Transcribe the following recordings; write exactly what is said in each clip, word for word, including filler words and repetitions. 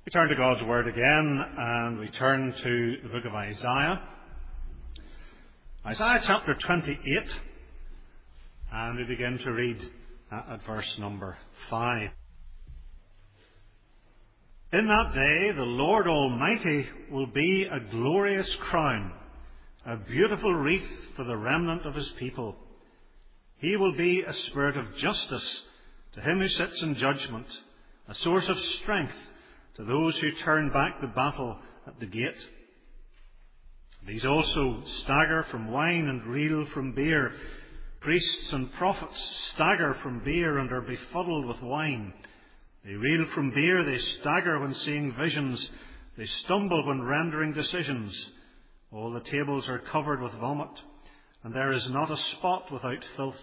We turn to God's Word again, and we turn to the book of Isaiah. Isaiah chapter twenty-eight, and we begin to read at verse number five. In that day the Lord Almighty will be a glorious crown, a beautiful wreath for the remnant of his people. He will be a spirit of justice to him who sits in judgment, a source of strength to those who turn back the battle at the gate. These also stagger from wine and reel from beer. Priests and prophets stagger from beer and are befuddled with wine. They reel from beer, they stagger when seeing visions, they stumble when rendering decisions. All the tables are covered with vomit, and there is not a spot without filth.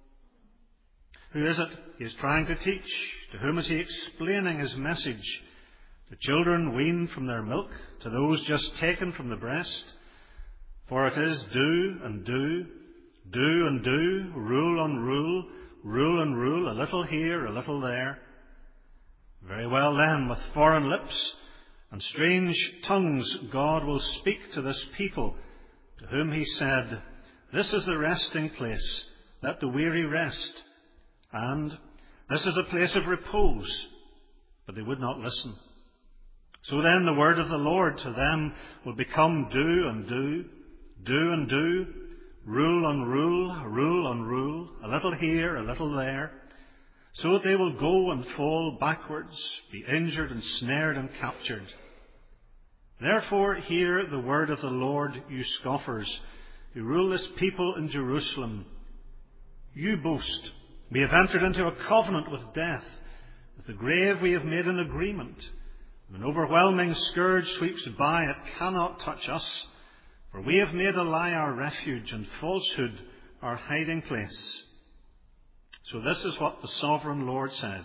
Who is it he is trying to teach? To whom is he explaining his message? To children weaned from their milk, to those just taken from the breast? For it is do and do, do and do, rule on rule, rule and rule, a little here, a little there. Very well then, with foreign lips and strange tongues God will speak to this people, to whom he said, this is the resting place, let the weary rest, and this is a place of repose. But they would not listen. So then the word of the Lord to them will become do and do, do and do, rule on rule, rule on rule, a little here, a little there, so that they will go and fall backwards, be injured and snared and captured. Therefore hear the word of the Lord, you scoffers, who rule this people in Jerusalem. You boast, we have entered into a covenant with death. With the grave we have made an agreement. When an overwhelming scourge sweeps by, it cannot touch us. For we have made a lie our refuge and falsehood our hiding place. So this is what the sovereign Lord says.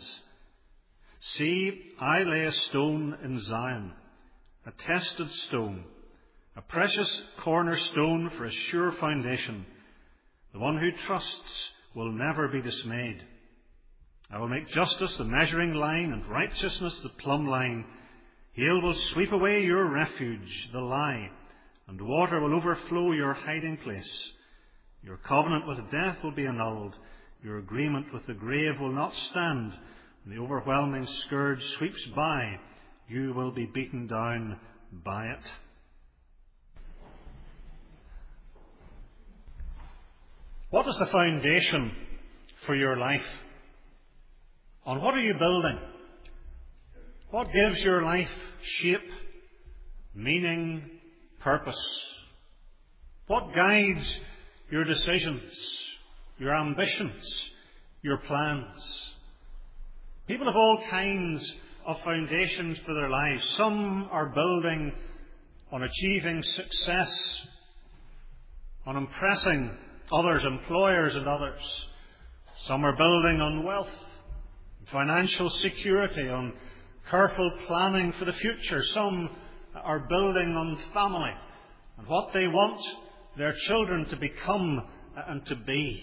See, I lay a stone in Zion, a tested stone, a precious cornerstone for a sure foundation. The one who trusts will never be dismayed. I will make justice the measuring line and righteousness the plumb line. Hail will sweep away your refuge, the lie, and water will overflow your hiding place. Your covenant with death will be annulled. Your agreement with the grave will not stand. When the overwhelming scourge sweeps by, you will be beaten down by it. What is the foundation for your life? On what are you building? What gives your life shape, meaning, purpose? What guides your decisions, your ambitions, your plans? People have all kinds of foundations for their lives. Some are building on achieving success, on impressing others, employers and others. Some are building on wealth, financial security, on careful planning for the future. Some are building on family and what they want their children to become and to be.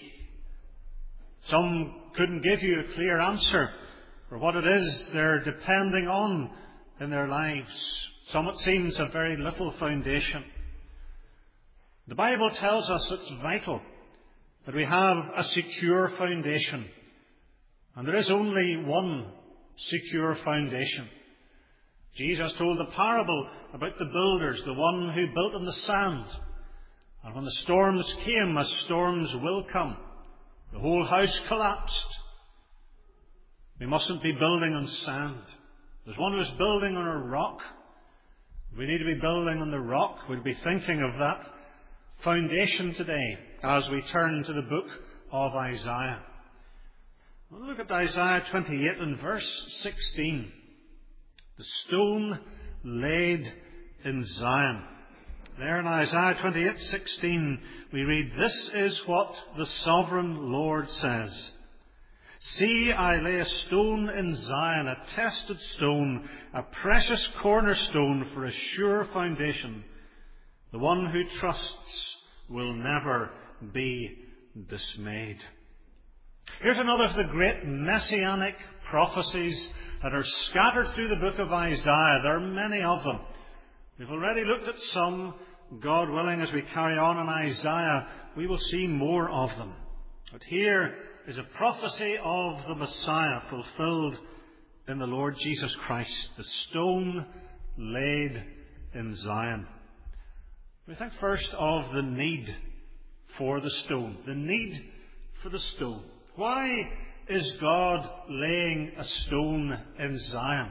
Some couldn't give you a clear answer for what it is they're depending on in their lives. Some, it seems, have very little foundation. The Bible tells us it's vital that we have a secure foundation. And there is only one secure foundation. Jesus told the parable about the builders, the one who built on the sand. And when the storms came, as storms will come, the whole house collapsed. We mustn't be building on sand. There's one who is building on a rock. We need to be building on the rock. We'll be thinking of that foundation today as we turn to the book of Isaiah. We'll look at Isaiah twenty-eight and verse sixteen. The stone laid in Zion. There in Isaiah twenty-eight sixteen we read, this is what the sovereign Lord says. See, I lay a stone in Zion, a tested stone, a precious cornerstone for a sure foundation. The one who trusts will never be dismayed. Here's another of the great messianic prophecies that are scattered through the book of Isaiah. There are many of them. We've already looked at some. God willing, as we carry on in Isaiah, we will see more of them. But here is a prophecy of the Messiah fulfilled in the Lord Jesus Christ, the stone laid in Zion. We think first of the need for the stone. The need for the stone. Why is God laying a stone in Zion?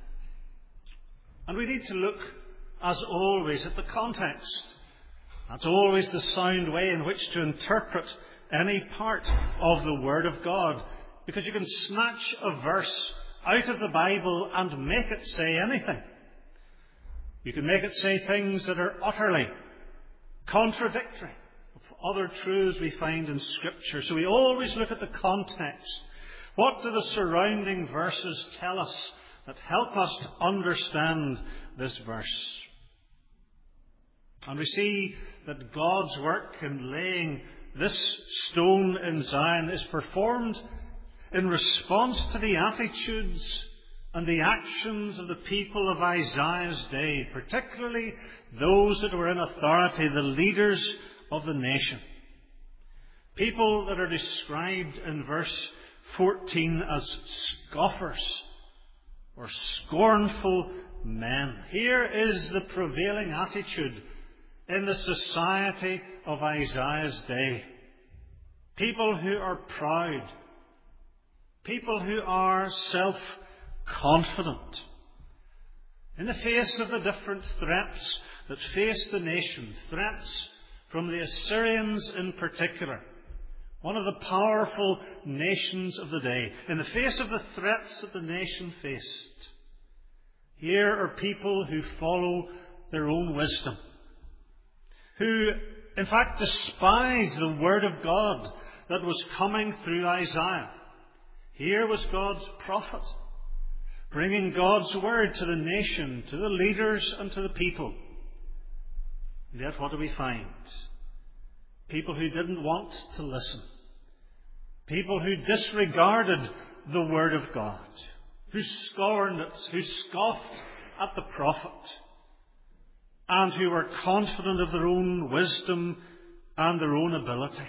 And we need to look, as always, at the context. That's always the sound way in which to interpret any part of the Word of God, because you can snatch a verse out of the Bible and make it say anything. You can make it say things that are utterly contradictory of other truths we find in Scripture. So we always look at the context. What do the surrounding verses tell us that help us to understand this verse? And we see that God's work in laying this stone in Zion is performed in response to the attitudes and the actions of the people of Isaiah's day, particularly those that were in authority, the leaders of the nation. People that are described in verse fourteen as scoffers or scornful men. Here is the prevailing attitude in the society of Isaiah's day. People who are proud. People who are self-confident. In the face of the different threats that face the nation, threats from the Assyrians in particular, one of the powerful nations of the day, in the face of the threats that the nation faced, here are people who follow their own wisdom, who, in fact, despise the Word of God that was coming through Isaiah. Here was God's prophet, bringing God's Word to the nation, to the leaders and to the people. And yet what do we find? People who didn't want to listen. People who disregarded the Word of God, who scorned it, who scoffed at the prophet, and who were confident of their own wisdom and their own ability.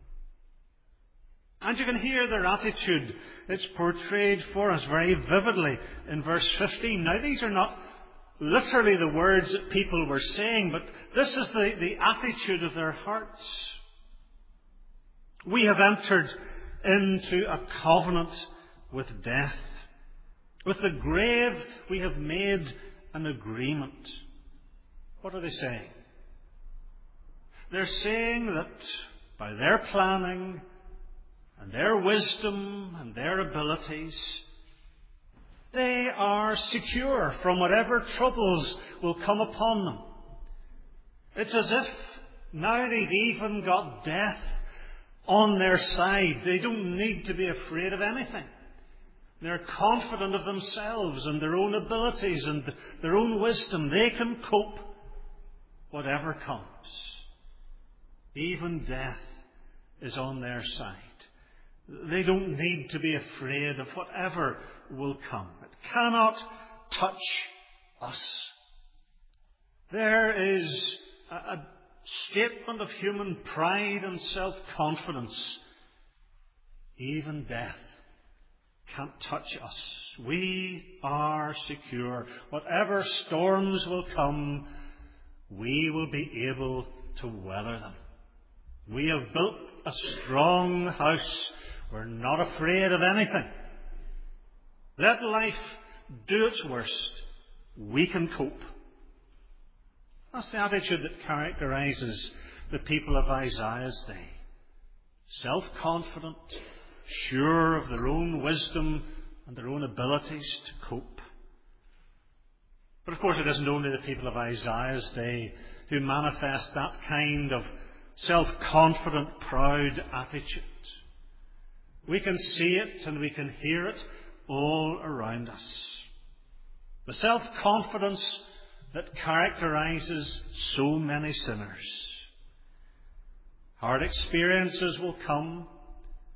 And you can hear their attitude. It's portrayed for us very vividly in verse fifteen. Now, these are not literally the words that people were saying, but this is the, the attitude of their hearts. We have entered into a covenant with death. With the grave we have made an agreement. What are they saying? They're saying that by their planning and their wisdom and their abilities, they are secure from whatever troubles will come upon them. It's as if now they've even got death on their side. They don't need to be afraid of anything. They're confident of themselves and their own abilities and their own wisdom. They can cope whatever comes. Even death is on their side. They don't need to be afraid of whatever will come. It cannot touch us. There is a, a statement of human pride and self-confidence. Even death can't touch us. We are secure. Whatever storms will come, we will be able to weather them. We have built a strong house. We're not afraid of anything. Let life do its worst. We can cope. That's the attitude that characterizes the people of Isaiah's day. Self-confident, sure of their own wisdom and their own abilities to cope. But of course it isn't only the people of Isaiah's day who manifest that kind of self-confident, proud attitude. We can see it and we can hear it all around us. The self-confidence that characterizes so many sinners. Hard experiences will come.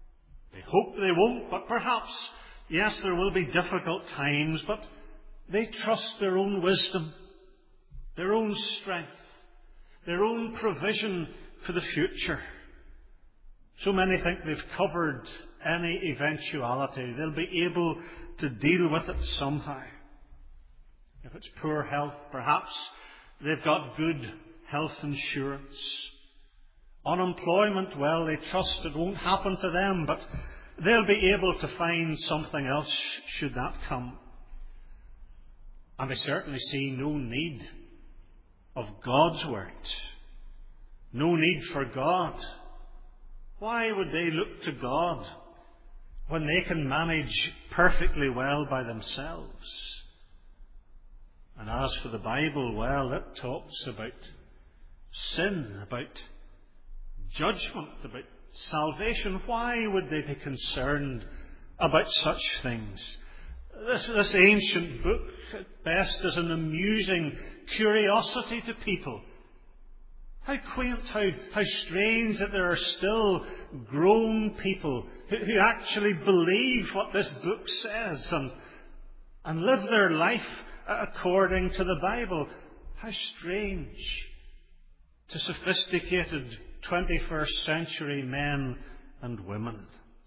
They hope they won't, but perhaps, yes, there will be difficult times, but they trust their own wisdom, their own strength, their own provision for the future. So many think they've covered any eventuality. They'll be able to deal with it somehow. If it's poor health, perhaps they've got good health insurance. Unemployment, well, they trust it won't happen to them, but they'll be able to find something else should that come. And they certainly see no need of God's word. No need for God. Why would they look to God when they can manage perfectly well by themselves? And as for the Bible, well, it talks about sin, about judgment, about salvation. Why would they be concerned about such things? This, this ancient book, at best, is an amusing curiosity to people. How quaint, how, how strange that there are still grown people who, who actually believe what this book says and, and live their life according to the Bible. How strange to sophisticated twenty-first century men and women.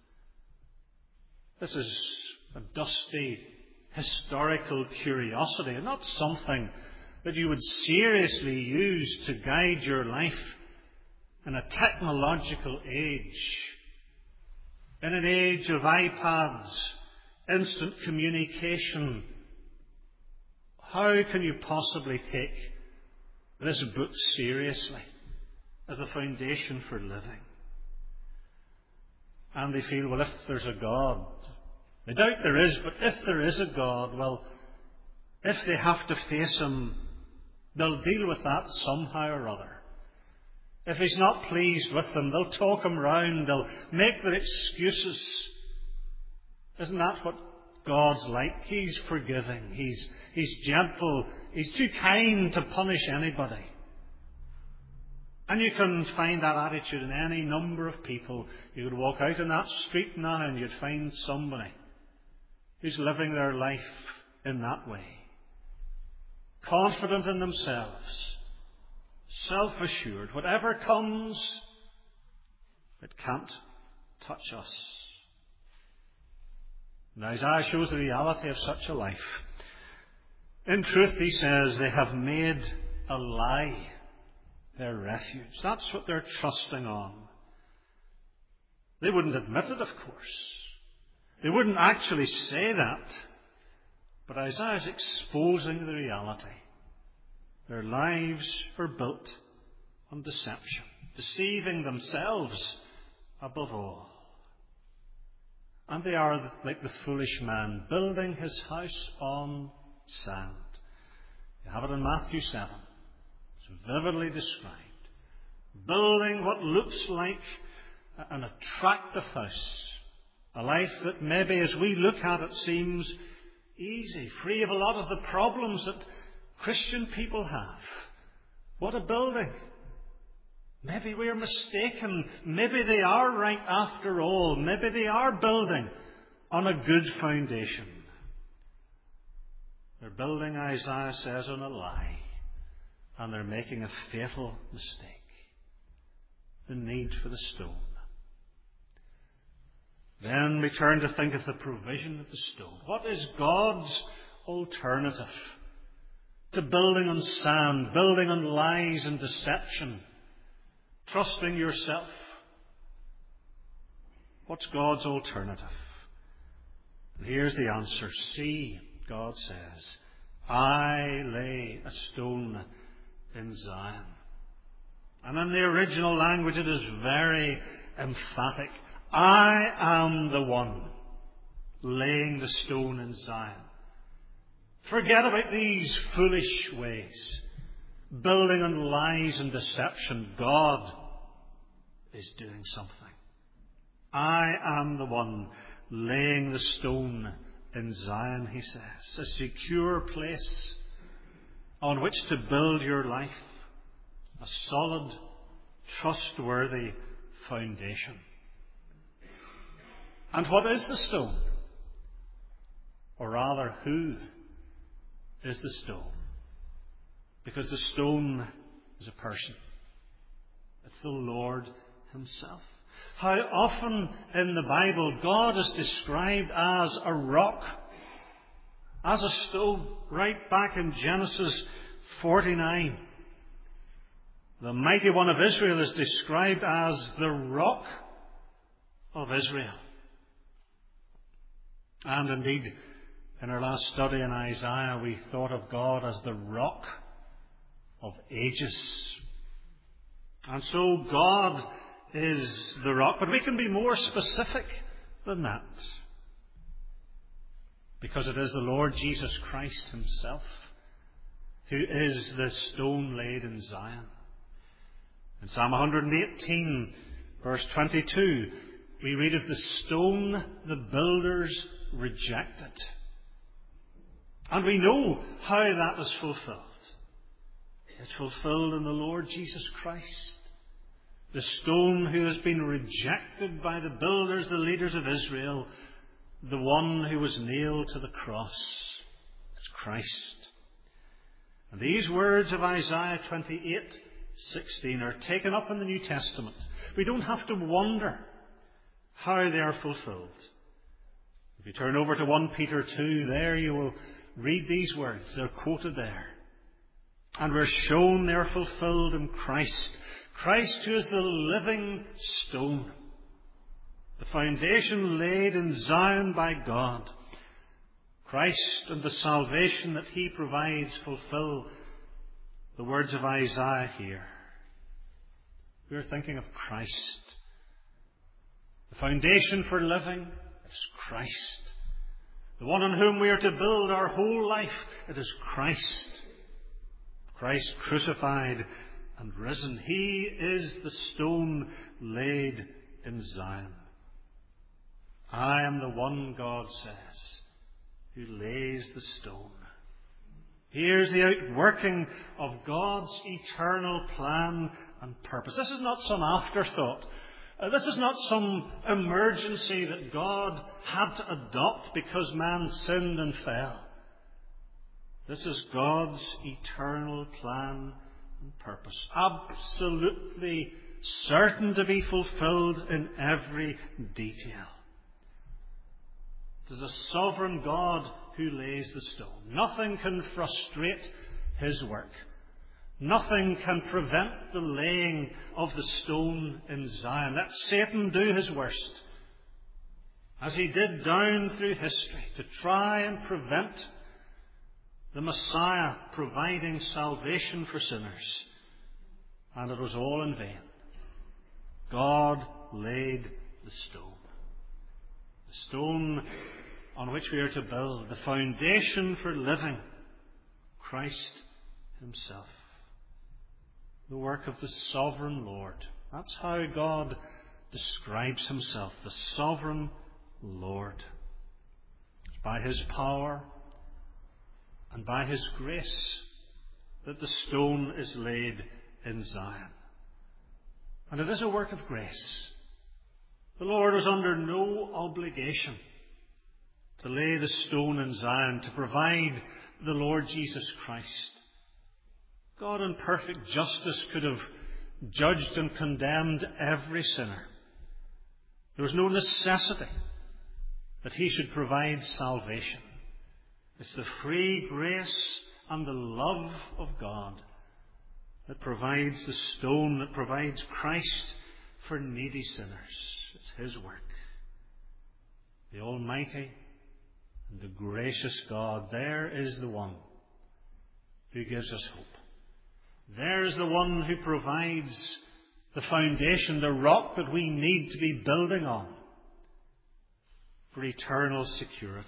This is a dusty historical curiosity, and not something that you would seriously use to guide your life in a technological age, in an age of iPads, instant communication. How can you possibly take this book seriously as a foundation for living? And they feel, well, if there's a God, I doubt there is, but if there is a God, well, if they have to face Him, they'll deal with that somehow or other. If He's not pleased with them, they'll talk Him round, they'll make their excuses. Isn't that what God's like? He's forgiving, He's, he's gentle, He's too kind to punish anybody. And you can find that attitude in any number of people. You could walk out in that street now and you'd find somebody who's living their life in that way. Confident in themselves, self-assured. Whatever comes, it can't touch us. Now, Isaiah shows the reality of such a life. In truth, he says, they have made a lie their refuge. That's what they're trusting on. They wouldn't admit it, of course. They wouldn't actually say that. But Isaiah's exposing the reality. Their lives are built on deception, deceiving themselves above all. And they are like the foolish man, building his house on sand. You have it in Matthew seven. It's vividly described. Building what looks like an attractive house. A life that maybe as we look at it seems easy, free of a lot of the problems that Christian people have. What a building. Maybe we're mistaken. Maybe they are right after all. Maybe they are building on a good foundation. They're building, Isaiah says, on a lie. And they're making a fatal mistake. The need for the stone. Then we turn to think of the provision of the stone. What is God's alternative to building on sand, building on lies and deception, trusting yourself? What's God's alternative? And here's the answer. See, God says, I lay a stone in Zion. And in the original language it is very emphatic. I am the one laying the stone in Zion. Forget about these foolish ways, building on lies and deception. God is doing something. I am the one laying the stone in Zion, he says. A secure place on which to build your life. A solid, trustworthy foundation. And what is the stone? Or rather, who is the stone? Because the stone is a person. It's the Lord himself. How often in the Bible God is described as a rock, as a stone, right back in Genesis forty-nine. The mighty one of Israel is described as the rock of Israel. And indeed, in our last study in Isaiah, we thought of God as the rock of ages. And so God is the rock, but we can be more specific than that. Because it is the Lord Jesus Christ himself who is the stone laid in Zion. In Psalm one eighteen, verse twenty-two, we read of the stone the builders rejected. And we know how that is fulfilled. It's fulfilled in the Lord Jesus Christ. The stone who has been rejected by the builders, the leaders of Israel, the one who was nailed to the cross. It's Christ. And these words of Isaiah twenty-eight sixteen are taken up in the New Testament. We don't have to wonder how they are fulfilled. If you turn over to First Peter two, there you will read these words. They're quoted there. And we're shown they're fulfilled in Christ. Christ who is the living stone. The foundation laid in Zion by God. Christ and the salvation that he provides fulfill the words of Isaiah here. We're thinking of Christ. The foundation for living is Christ. The one on whom we are to build our whole life, it is Christ. Christ crucified and risen. He is the stone laid in Zion. I am the one, God says, who lays the stone. Here's the outworking of God's eternal plan and purpose. This is not some afterthought. Uh, this is not some emergency that God had to adopt because man sinned and fell. This is God's eternal plan and purpose, absolutely certain to be fulfilled in every detail. It is a sovereign God who lays the stone. Nothing can frustrate his work. Nothing can prevent the laying of the stone in Zion. Let Satan do his worst, as he did down through history, to try and prevent the Messiah providing salvation for sinners. And it was all in vain. God laid the stone. The stone on which we are to build, the foundation for living, Christ himself. The work of the sovereign Lord. That's how God describes himself, the sovereign Lord. By his power and by his grace that the stone is laid in Zion. And it is a work of grace. The Lord was under no obligation to lay the stone in Zion, to provide the Lord Jesus Christ. God in perfect justice could have judged and condemned every sinner. There was no necessity that he should provide salvation. It's the free grace and the love of God that provides the stone, that provides Christ for needy sinners. It's his work. The Almighty and the gracious God, there is the one who gives us hope. There is the one who provides the foundation, the rock that we need to be building on for eternal security.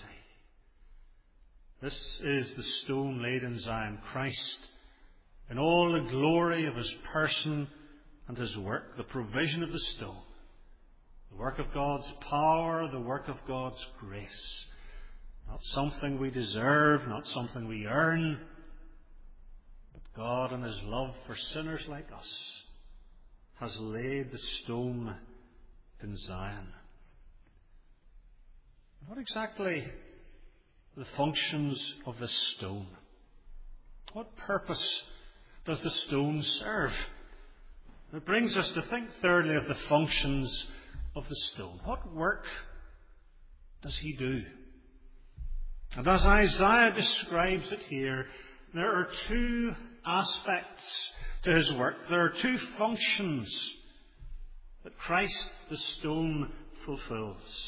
This is the stone laid in Zion, Christ, in all the glory of his person and his work, the provision of the stone, the work of God's power, the work of God's grace. Not something we deserve, not something we earn, but God in his love for sinners like us has laid the stone in Zion. What exactly the functions of this stone? What purpose does the stone serve? It brings us to think thirdly of the functions of the stone. What work does he do? And as Isaiah describes it here, there are two aspects to his work. There are two functions that Christ the stone fulfills.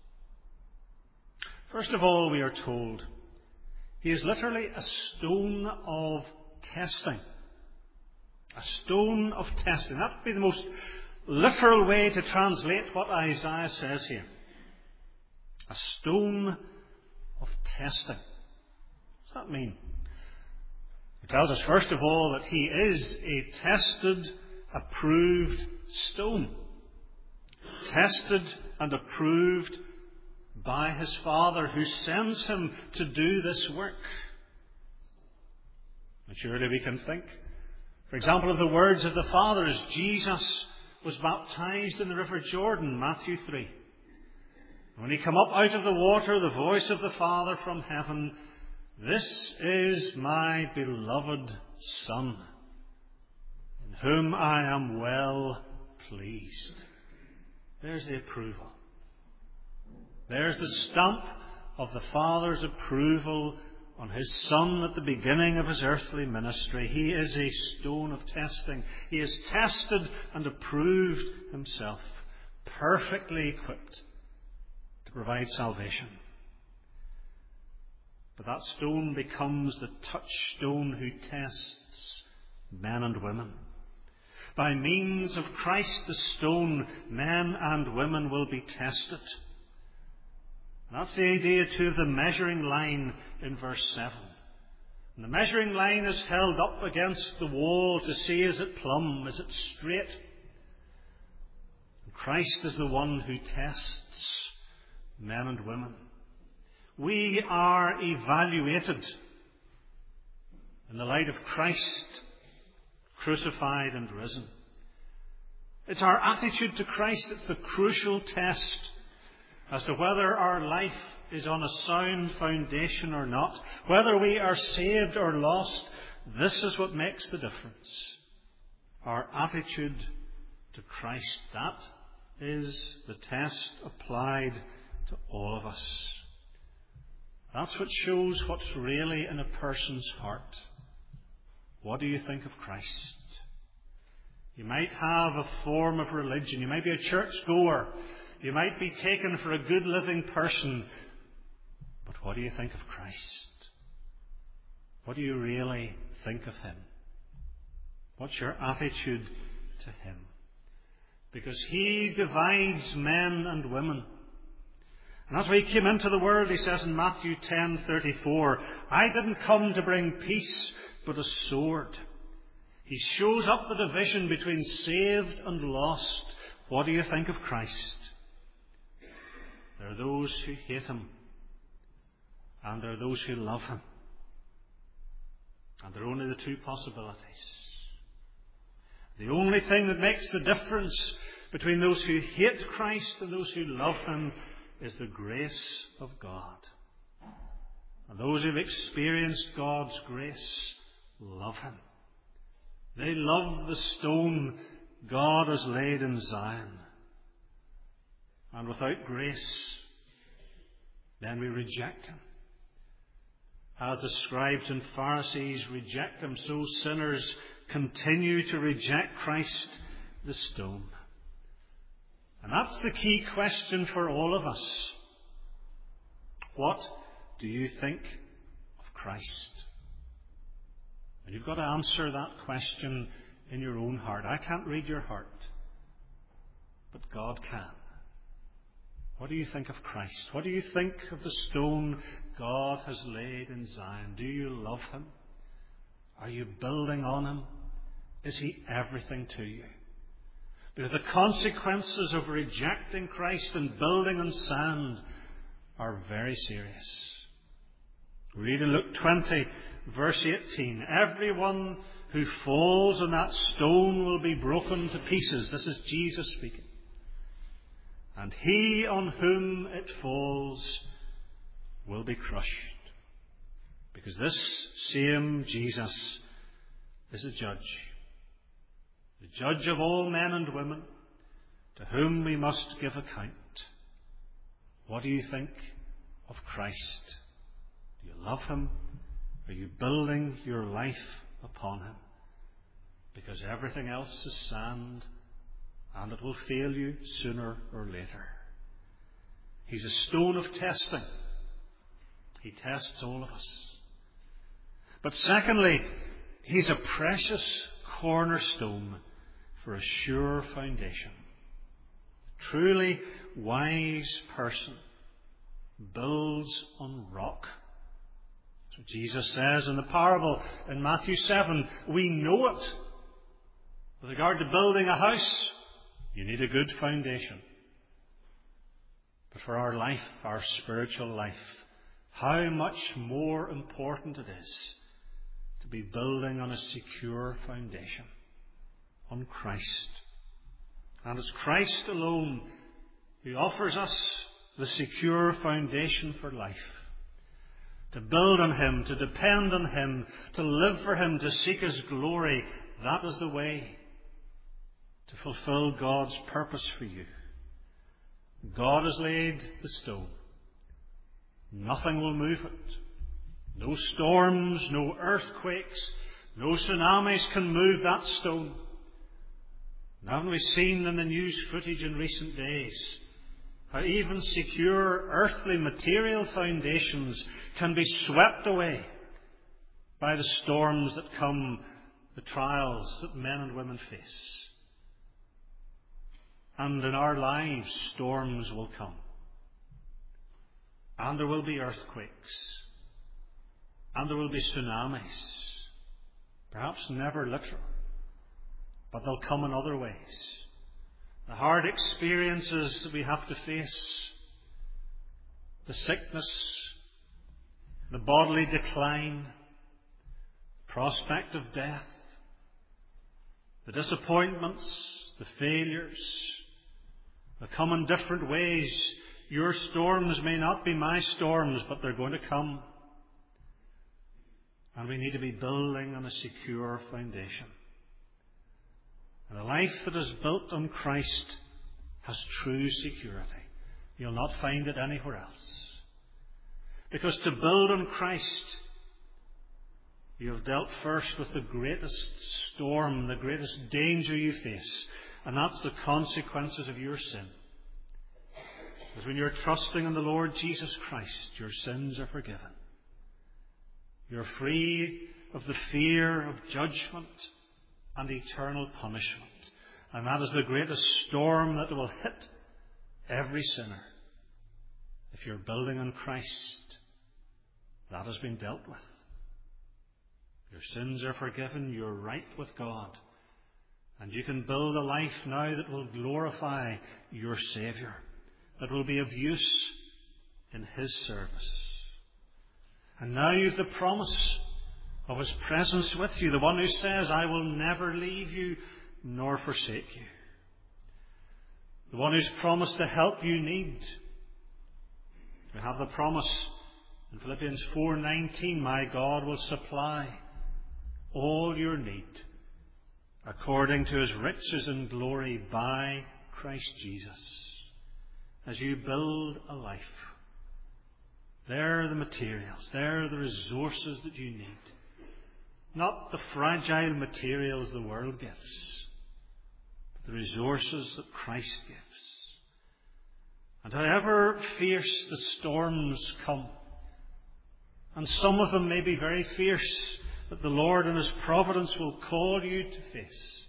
First of all, we are told he is literally a stone of testing. A stone of testing. That would be the most literal way to translate what Isaiah says here. A stone of testing. What does that mean? It tells us, first of all, that he is a tested, approved stone. Tested and approved by his Father, who sends him to do this work. And surely we can think, for example, of the words of the Father as Jesus was baptized in the River Jordan, Matthew three. When he came up out of the water, the voice of the Father from heaven, "This is my beloved Son, in whom I am well pleased." There's the approval. There's the stamp of the Father's approval on his Son at the beginning of his earthly ministry. He is a stone of testing. He has tested and approved himself, perfectly equipped to provide salvation. But that stone becomes the touchstone who tests men and women. By means of Christ the stone, men and women will be tested. That's the idea too of the measuring line in verse seven. And the measuring line is held up against the wall to see, is it plumb, is it straight? And Christ is the one who tests men and women. We are evaluated in the light of Christ, crucified and risen. It's our attitude to Christ that's the crucial test as to whether our life is on a sound foundation or not, whether we are saved or lost. This is what makes the difference. Our attitude to Christ, that is the test applied to all of us. That's what shows what's really in a person's heart. What do you think of Christ? You might have a form of religion. You might be a churchgoer. You might be taken for a good living person. But what do you think of Christ? What do you really think of him? What's your attitude to him? Because he divides men and women. And that's why he came into the world, he says in Matthew ten thirty-four, "I didn't come to bring peace, but a sword." He shows up the division between saved and lost. What do you think of Christ? There are those who hate him, and there are those who love him. And there are only the two possibilities. The only thing that makes the difference between those who hate Christ and those who love him is the grace of God. And those who have experienced God's grace love him. They love the stone God has laid in Zion. And without grace, then we reject him. As the scribes and Pharisees reject him, so sinners continue to reject Christ the stone. And that's the key question for all of us. What do you think of Christ? And you've got to answer that question in your own heart. I can't read your heart, but God can. What do you think of Christ? What do you think of the stone God has laid in Zion? Do you love him? Are you building on him? Is he everything to you? Because the consequences of rejecting Christ and building on sand are very serious. Read in Luke twenty, verse eighteen. Everyone who falls on that stone will be broken to pieces. This is Jesus speaking. and he on whom it falls will be crushed. Because this same Jesus is a judge, the judge of all men and women, to whom we must give account. What do you think of Christ? Do you love him? Are you building your life upon him? Because everything else is sand, and it will fail you sooner or later. He's a stone of testing. He tests all of us. But secondly, he's a precious cornerstone for a sure foundation. A truly wise person builds on rock. That's what Jesus says in the parable in Matthew seven. We know it. With regard to building a house, you need a good foundation. But for our life, our spiritual life, how much more important it is to be building on a secure foundation, on Christ. And it's Christ alone who offers us the secure foundation for life. To build on him, to depend on him, to live for him, to seek his glory, that is the way to fulfill God's purpose for you. God has laid the stone. Nothing will move it. No storms, no earthquakes, no tsunamis can move that stone. And haven't we seen in the news footage in recent days how even secure earthly material foundations can be swept away by the storms that come, the trials that men and women face. And in our lives, storms will come. And there will be earthquakes. And there will be tsunamis. Perhaps never literal, but they'll come in other ways. The hard experiences that we have to face, the sickness, the bodily decline, the prospect of death, the disappointments, the failures, they come in different ways. Your storms may not be my storms, but they're going to come. And we need to be building on a secure foundation. And a life that is built on Christ has true security. You'll not find it anywhere else. Because to build on Christ, you have dealt first with the greatest storm, the greatest danger you face, and that's the consequences of your sin. Because when you're trusting in the Lord Jesus Christ, your sins are forgiven. You're free of the fear of judgment and eternal punishment. And that is the greatest storm that will hit every sinner. If you're building on Christ, that has been dealt with. Your sins are forgiven. You're right with God. And you can build a life now that will glorify your Saviour, that will be of use in his service. And now you've the promise of his presence with you, the one who says, I will never leave you nor forsake you. The one who's promised the help you need. We have the promise in Philippians four nineteen, my God will supply all your need according to his riches and glory by Christ Jesus. As you build a life, there are the materials, there are the resources that you need. Not the fragile materials the world gives, but the resources that Christ gives. And however fierce the storms come, and some of them may be very fierce, that the Lord in his providence will call you to face.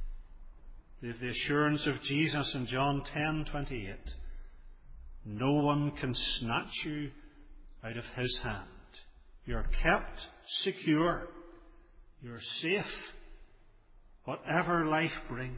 We have the assurance of Jesus in John ten twenty-eight. No one can snatch you out of his hand. You're kept secure. You're safe, whatever life brings.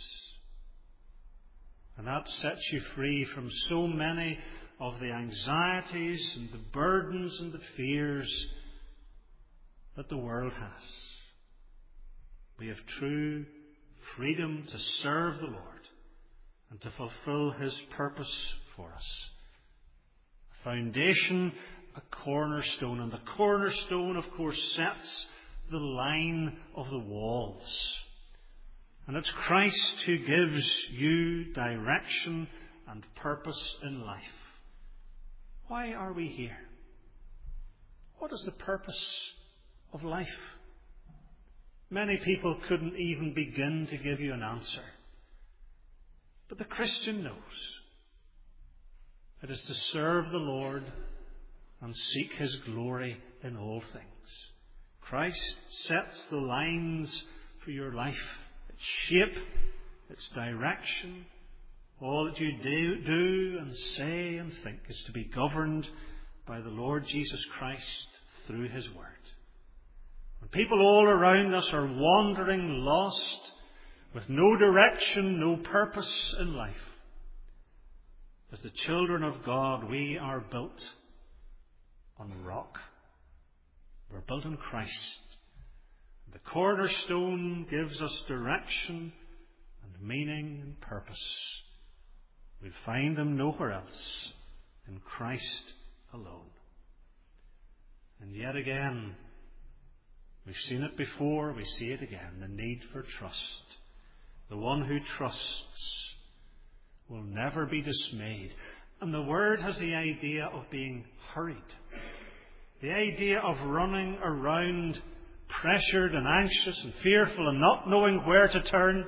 And that sets you free from so many of the anxieties and the burdens and the fears that the world has. We have true freedom to serve the Lord and to fulfill his purpose for us. A foundation, a cornerstone, and the cornerstone, of course, sets the line of the walls. And it's Christ who gives you direction and purpose in life. Why are we here? What is the purpose of life? Many people couldn't even begin to give you an answer. But the Christian knows. It is to serve the Lord and seek his glory in all things. Christ sets the lines for your life, its shape, its direction. All that you do, do and say and think is to be governed by the Lord Jesus Christ through his word. When people all around us are wandering, lost, with no direction, no purpose in life, as the children of God, we are built on rock. We're built on Christ. The cornerstone gives us direction and meaning and purpose. We find them nowhere else, in Christ alone. And yet again, we've seen it before, we see it again, the need for trust. The one who trusts will never be dismayed. And the word has the idea of being hurried. The idea of running around pressured and anxious and fearful and not knowing where to turn.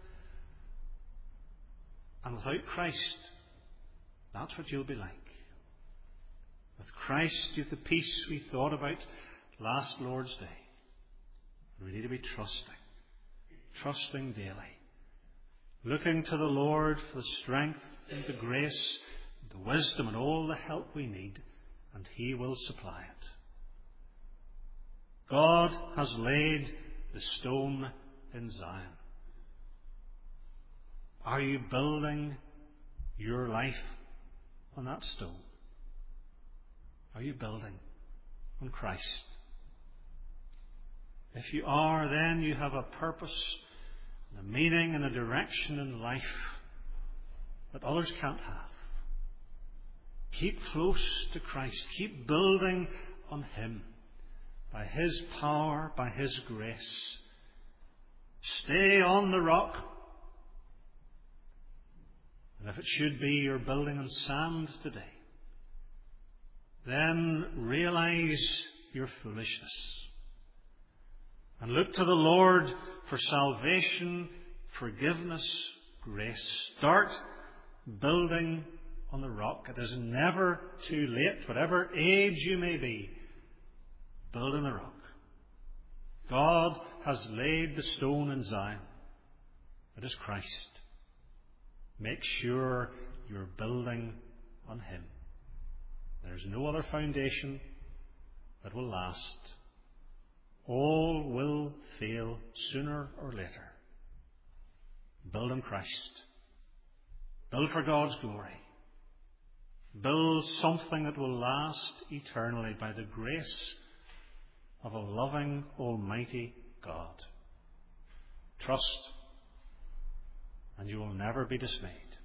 And without Christ, that's what you'll be like. With Christ, you have the peace we thought about last Lord's Day. We need to be trusting, trusting daily. Looking to the Lord for the strength and the grace, the wisdom and all the help we need, and he will supply it. God has laid the stone in Zion. Are you building your life on that stone? Are you building on Christ? If you are, then you have a purpose, a meaning and a direction in life that others can't have. Keep close to Christ. Keep building on him by his power, by his grace. Stay on the rock. And if it should be you're building on sand today, then realize your foolishness. And look to the Lord for salvation, forgiveness, grace. Start building on the rock. It is never too late. Whatever age you may be, build on the rock. God has laid the stone in Zion. It is Christ. Make sure you're building on him. There's no other foundation that will last. All will fail sooner or later. Build on Christ. Build for God's glory. Build something that will last eternally by the grace of a loving, almighty God. Trust, and you will never be dismayed.